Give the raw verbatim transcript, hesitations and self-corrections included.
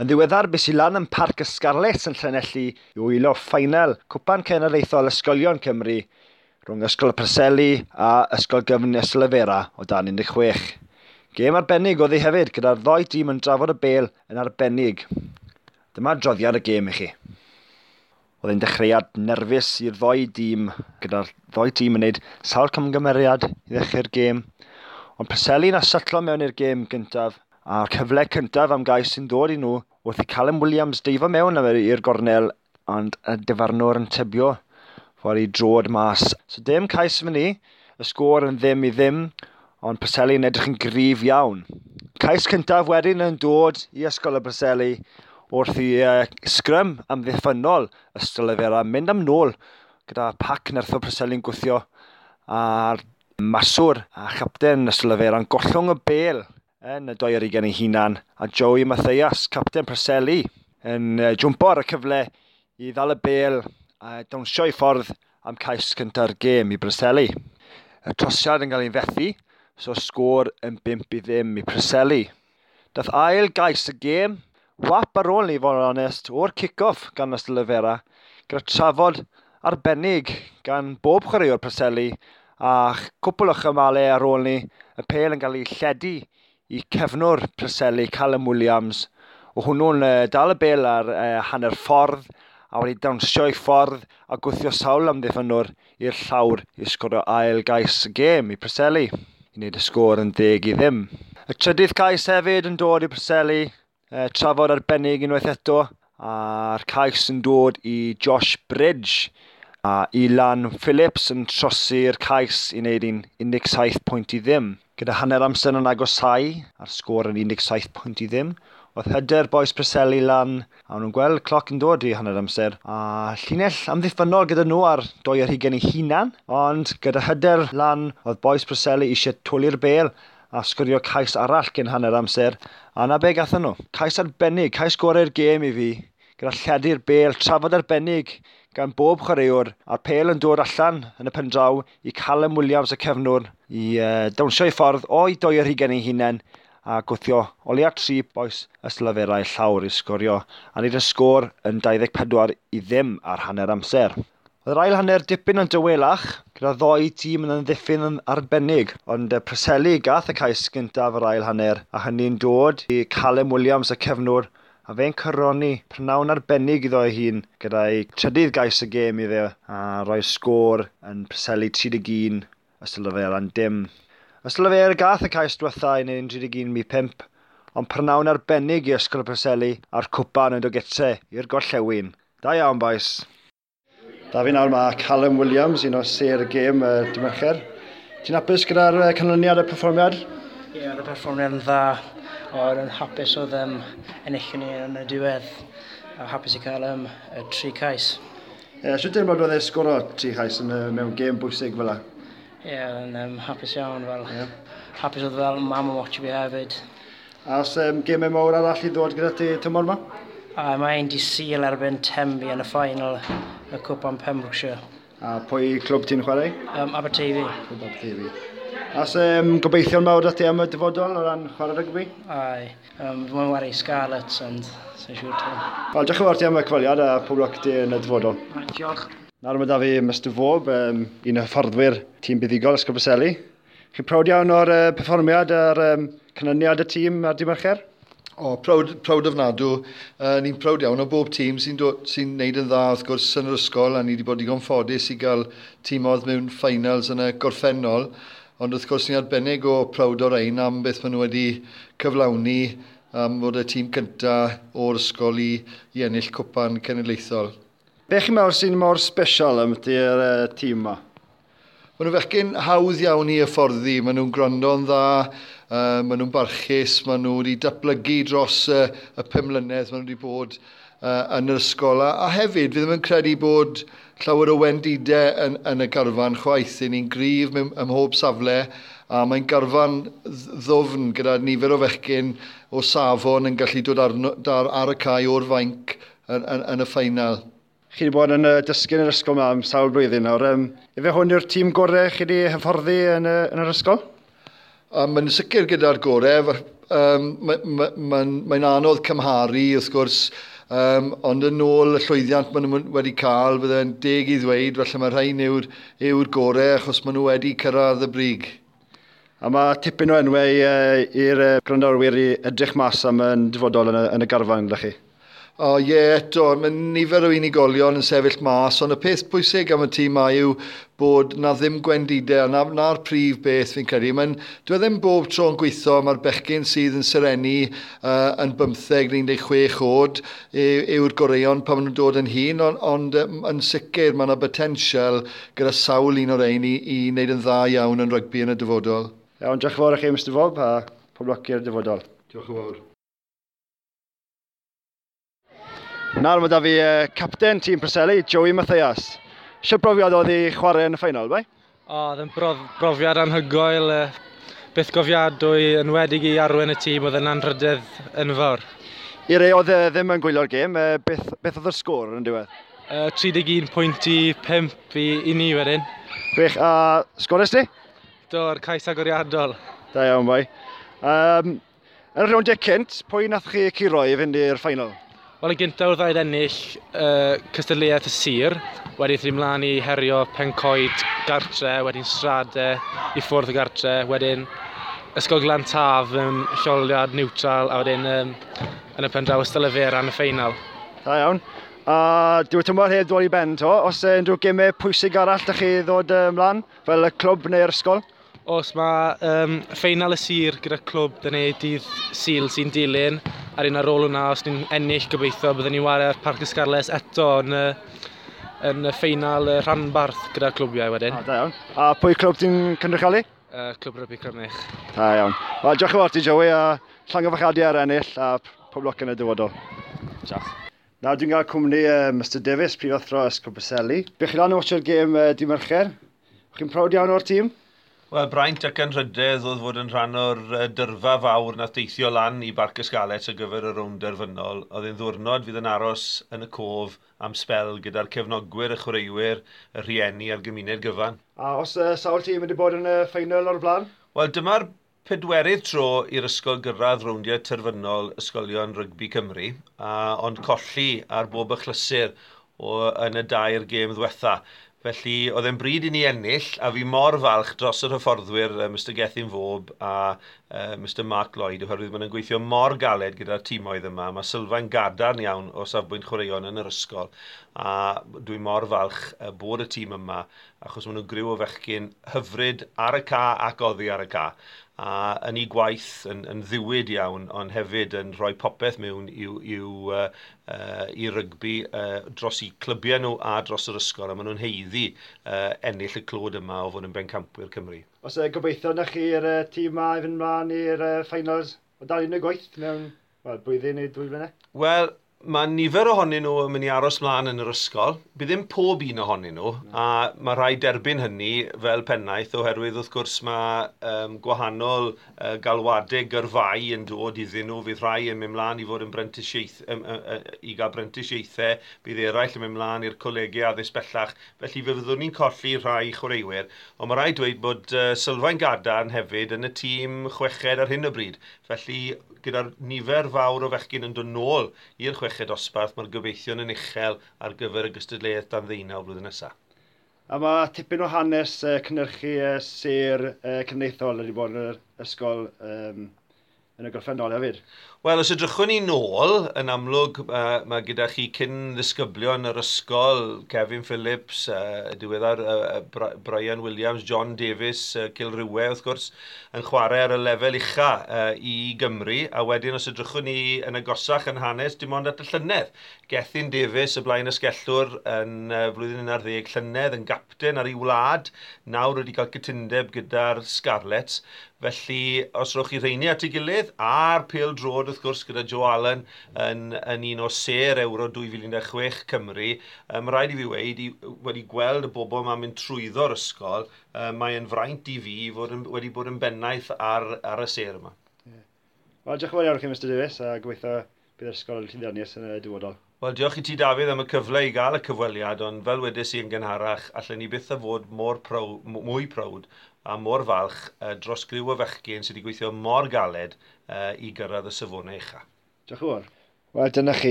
Yn ddiweddar, bys i lan yn Parc y Scarlet yn Llanelli i wylo ffainal Cwpan Cenedlaethol Ysgolion Cymru rhwng Ysgol y Preseli a Ysgol Gyfnes Lyfera o dan un deg chwech. Gêm arbennig oedd ei hefyd gyda'r ddoi dîm yn drafod y bêl yn arbennig. Dyma droddiad y gêm i chi. Oedd e'n dechreuad nerfus i'r ddoi dîm gyda'r ddoi dîm yn gwneud sawl camgymeriad i ddechrau'r gêm. Ond Preseli na sytlo mewn i'r gêm gyntaf a'r cyfle cyntaf am gais sy'n dod i nhw wrth i Callum Williams deifo mewn i'r gornel ond y dyfarnwr yn tybio fod i drod mas. So dim cais fyny, y sgôr yn ddim i ddim, ond Preseli yn edrych yn gryf iawn. Cais cyntaf wedyn yn dod i Ysgol y Preseli wrth i uh, sgrym amddiffynol Ysgol Lyfera mynd am nôl gyda pac nerth o Preseli'n gwthio a'r maswr a chapten Ysgol Lyfera'n gollwng y bêl yn y doi ar ugain ei hunan, a Joey Matthias, capten Preseli, yn uh, jwmpo ar y cyfle i ddal y bêl a dawnsio i ffordd am cais cyntaf'r gêm i Preseli. Y trosiad yn cael ei fethu, so sgôr yn bump i ddim i Preseli. Daeth ail gais y gêm, wap ar ôl ni fod yn onest, o'r kick-off gan Ysgol Lyfera, gyda trafod arbennig gan bob chwaraewr Preseli, a cwpl o chymalau ar ôl ni, y pêl yn cael ei lledu i cefnwr Preseli, Callum Williams, o hwnnw'n uh, dal y bêl ar uh, hanner ffordd a wedi dawnsio i ffordd a gwthio sawl amddiffynwr i'r llawr i sgorio ail gais y gêm i Preseli, i wneud y sgôr yn deg i ddim. Y trydydd cais hefyd yn dod i Preseli, uh, trafod arbennig unwaith eto, a'r cais yn dod i Josh Bridge, a Ilan Phillips yn trosi'r cais i wneud un undeg saith pwynt i ddim. Gyda hanner amser yn agosau, a'r sgôr yn undeg saith pwynt i ddim, oedd hyder boes Preseli lan, a nhw'n gweld cloc yn dod i hanner amser, a llinell amddiffynol gyda nhw ar doi ar hugain ei hunan, ond gyda hyder lan, oedd boes Preseli eisiau twli'r bêl a sgorio cais arall gen hanner amser, a na be gathen nhw. Cais arbennig, cais gorau'r gêm i fi, gyda lledu'r bêl, trafod arbennig gan bob chwaraewr, a'r pêl yn dod allan yn y pendraw i Callum Williams y cefnwr i uh, dawnsio i ffordd o'i doi ar hugain ei hunain a gwthio o leia tri boes Ysgol Lyfera i llawr i sgorio, a nid y sgôr yn dau ddeg pedwar i ddim ar hanner amser. Oedd yr ail hanner dipyn yn dywelach, gyda ddoi tîm yn ddiffyn yn arbennig, ond uh, Preseli gath y cais gyntaf yr ail hanner, a hynny'n dod i Callum Williams y cefnwr, a fe'n cyrroni prynawn arbennig iddo ei hun gyda'i trydydd gais y gêm iddo a rhoi sgôr yn Preseli tri deg un, Ysgol Lyfera'n dim. Ysgol Lyfera gath y cais diwethaf i wneud tri deg un i pump, ond prynawn arbennig i Ysgol Preseli a'r cwpan yn dod gytre i'r gorllewin. Da iawn, boes. Da fi nawr mae Callum Williams, un o ser y gêm uh, dy Mercher. Ti'n hapus gyda'r uh, canlyniad y perfformiad? Ie, yeah, y perfformiad yn dda. O'r yn hapus oedd um, ennill ni yn y diwedd, a hapus i cael um, y tri cais. Ie, yeah, siwr dyn bod oedd e sgoro tri cais yn, uh, mewn gêm bwysig fel la? Ie, yeah, yn um, hapus iawn fel. Yeah. Hapus oedd fel mam yn watch fi hefyd. A os um, gemau mawr arall i ddod gyda ti tymor yma? A mae ein di Sul erbyn Tenby yn y ffainal y Cwpan Pembrokeshire. A pwy clwb ti'n chwarae? Um, Aberteifi. Clwb Aberteifi. As um, gobeithio'n mawr at ti am y dyfodol o ran chwarae rygbi? Ai, um, mae'n wario Scarlets, ond sy'n siŵr ti. Wel, diolch yn fawr ti am y cyfaliad a pob lwc ti yn y dyfodol. A, diolch. Nawr mae da fi Mister Fob, um, un o hyfforddwyr tîm buddigol Ysgol Preseli. Chi'n prawd iawn o'r uh, perfformiad a'r um, canlyniad y tîm ar dy Mercher? O, prawd, prawd ofnadw. Uh, ni'n prawd iawn o bob tîm sy'n sy neud yn dda wrth gwrs yn yr ysgol, a ni wedi bod digon ffodus i gael tîmodd mewn finals yn y gorffennol. Ond wrth gwrs ni'n arbennig o prawd o'r ein am beth maen nhw wedi cyflawni am fod y tîm cyntaf o'r ysgol i, i ennill Cwpan Cenedlaethol. Be chi'n meddwl sy'n mor special am ydy'r uh, tîm yma? Maen nhw fechgyn hawdd iawn i hyfforddi, maen nhw'n gwrando'n dda, uh, maen nhw'n barchus, maen nhw wedi datblygu dros uh, y pum mlynedd maen nhw wedi bod uh, yn yr ysgol. A, a hefyd, fi ddim yn credu bod llawer o wendidau yn, yn y garfan chwaith. Ni'n gryf ym mhob safle, a mae'n garfan ddwfn gyda nifer o fechgyn o safon yn gallu dod ar, ar, ar y cae o'r fainc yn, yn, yn y ffeinal. Chi wedi bod yn uh, dysgu yn yr ysgol yma am sawl blwyddyn nawr. Um, Efe hwn yw'r tîm gorau chi wedi hyfforddi yn, uh, yn yr ysgol? Mae'n sicr gyda'r gorau. um, mae'n ma, ma, ma anodd cymharu, wrth gwrs, um, ond yn ôl y llwyddiant maen nhw wedi cael, byddai'n deg i ddweud, felly mae rhain yw'r yw gorau, achos maen nhw wedi cyrraedd y brig. A mae tipyn o enwau uh, i'r uh, gwrandawyr i edrych mas am yn dyfodol yn y, yn y garfan, ydych chi? O ie, eto, mae nifer o unigolion yn sefyll mas, ond y peth pwysig am y tîm ma yw bod na ddim gwendidau, na'r na prif beth fi'n credu. Mae'n, dwi ddim bob tro'n gweithio, mae'r bechgyn sydd yn syrenu uh, yn bymtheg neu'n deg chwech oed yw'r goreion pan maen nhw'n dod yn hun, ond, ond um, yn sicr mae yna potensial gyda sawl un o'r ein i, i wneud yn dda iawn yn rygbi yn y dyfodol. Iawn, diolch yn fawr i chi, mister Fob, a pob lwc i'r dyfodol. Diolch yn fawr. Nawr mae da fi uh, capten tîm Preseli, Joey Mathias. Sio brofiad oedd i chwarae yn y ffeinal, bai? O, oedd yn brof, brofiad anhygoel, uh, byth gofiadwy yn wedig i arwen y tîm, oedd yn anrhydedd yn fawr. I rei oedd uh, ddim yn gwylio'r gêm, uh, beth, beth oedd y sgôr yn diwedd? Uh, tri deg un pwynt pump i, i ni wedyn. Gwych, a sgores ti? Do'r cais agoriadol. Da iawn, bai. Um, yn y rowndiau cynt, pwy nath chi curo i fynd i'r ffeinal? Wel, y gyntaf wrth aedd ennill uh, cystadleuaeth y sir, wedyn thyn mlaen i herio Pencoed gartre, wedyn Strade i ffwrdd y gartre, wedyn Ysgol Glan Taf yn lleoliad niwtral, a wedyn um, yn y pen draw Ystylefera yn y ffeinal. Da iawn. A dwi tymor heb ddod i ben to, os uh, unrhyw gemau pwysig arall ydych chi ddod uh, ymlaen, fel y clwb neu'r ysgol? Os mae um, ffeinal y sir gyda clwb dyna dydd Sul sy'n dilyn, ar un ar ôl hwnna, os ni'n ennill gobeithio, byddwn ni'n wario ar Parc Ysgarles eto yn, yn y ffeinal y rhanbarth gyda clwbiau wedyn. A, da iawn. A pwy clwb ti'n cynrychioli? Uh, clwb Rygbi Crymych. Da iawn. Wel, diolch yn fawr ti, Joey, a llongyfarchiadau ar ennill, a pob lwc yn y dyfodol. Diolch. Nawr dwi'n cael cwmni uh, mister Davies, prifathro Ysgol Preseli. Bych chi'n lan o watcho'r gêm uh, di Mercher. Chi'n proud iawn o'r tîm? Wel, braint ac yn rhydedd oedd fod yn rhan o'r uh, dyrfa fawr na deithio lan i Barc Ysgalet ar gyfer y rownd derfynol. Oedd e'n ddwrnod fydd yn aros yn y cof am spel gyda'r cefnogwyr, y chwaraewyr, y rhieni a'r gymuned gyfan. A os uh, sawl tîm wedi bod yn y ffeinal o'r blaen? Wel, dyma'r pedwerydd tro i'r ysgol gyrraedd rowndiau terfynol ysgolion Rygbi Cymru, a, ond colli ar bob achlysur o, yn y dair gêm ddiwetha. Felly, oedd e'n bryd i ni ennill, a fi mor falch dros yr hyfforddwyr uh, mister Gethin Fob a uh, mister Mark Lloyd, oherwydd maen nhw'n gweithio mor galed gyda'r tîmoedd yma. Mae Sylfaen gadarn iawn o safbwynt chwaraeon yn yr ysgol, a dwi'n mor falch uh, bod y tîm yma, achos maen nhw'n griw o fechgyn hyfryd ar y ca ac oddi ar y ca. A yn ei gwaith yn, yn ddiwyd iawn, ond hefyd yn rhoi popeth mewn i'w, i'w, uh, uh, i rygbi uh, dros i clybiau nhw a dros yr ysgol, a maen nhw'n heiddi uh, ennill y clod yma o fod yn bencampwyr Cymru. Os uh, gobeithio na chi'r uh, tîm ma i fynd mlaen i'r uh, finals o dal un y gwaith mewn well, blwyddyn neu dwy flynedd? Wel, mae nifer ohonyn nhw yn mynd i aros mlaen yn yr ysgol. Bydd ddim pob un ohonyn nhw, no. A mae rhai derbyn hynny fel pennaeth, oherwydd wrth gwrs mae um, gwahanol uh, galwadau gyrfau yn dod iddyn nhw. Fydd rhai yn mynd mlaen i fod yn brentisiaeth, um, uh, uh, i gael brentisiaethau, bydd eraill yn mynd mlaen i'r colegau addysg bellach. Felly fe fyddwn ni'n colli rhai chwaraewyr, ond mae rhai dweud bod uh, Sylfaen Gadarn hefyd yn y tîm chweched ar hyn o bryd. Felly gyda'r nifer fawr o fechgyn yn dod nôl i'r chweched dosbarth, mae'r gobeithio'n yn uchel ar gyfer y gystadleuaeth dan ddeunaw blwyddyn nesaf. A mae tipyn o hanes uh, cynhyrchu uh, sir uh, cynneithol wedi bod yn yr ysgol um, yn y gorffennol hefyd. Wel, os ydrychwn ni nôl, yn amlwg uh, mae gyda chi cyn ddisgyblion yr ysgol, Kevin Phillips, uh, diweddar uh, Brian Williams, John Davies, uh, Cilrywe wrth gwrs, yn chwarae ar y lefel ucha uh, i Gymru, a wedyn os ydrychwn ni yn agosach yn hanes, dim ond at y llynedd. Gethin Davies, y blaen ysgellwr, yn uh, flwyddyn un ar ddeg llynedd, yn gapten ar ei wlad, nawr wedi cael cytundeb gyda'r Scarlets. Felly, os rwch chi rheini at ei gilydd, a'r pêl drod wrth gwrs gyda Joe Allen yn, yn un o ser Euro dwy fil un deg chwech Cymru, um, rhaid i fi wedi, wedi gweld y bobl yma'n mynd trwyddo'r ysgol, um, mae'n fraint i fi fod yn, wedi bod yn bennaeth ar, ar y ser yma. Yeah. Wel, diolch yn fawr iawn chi, mister Davies, a gobeithio bydd ysgol Llyddianis yn y dyfodol. Wel, diolch i ti Dafydd am y cyfle i gael y cyfweliad, ond fel wedys i yn gynharach, allan ni byth a fod mor prow, mwy prowd a mor falch uh, dros griw o fechgyn sydd wedi gweithio mor galed uh, i gyrraedd y safonau ucha. Diolch yn fawr. Wel, dyna chi.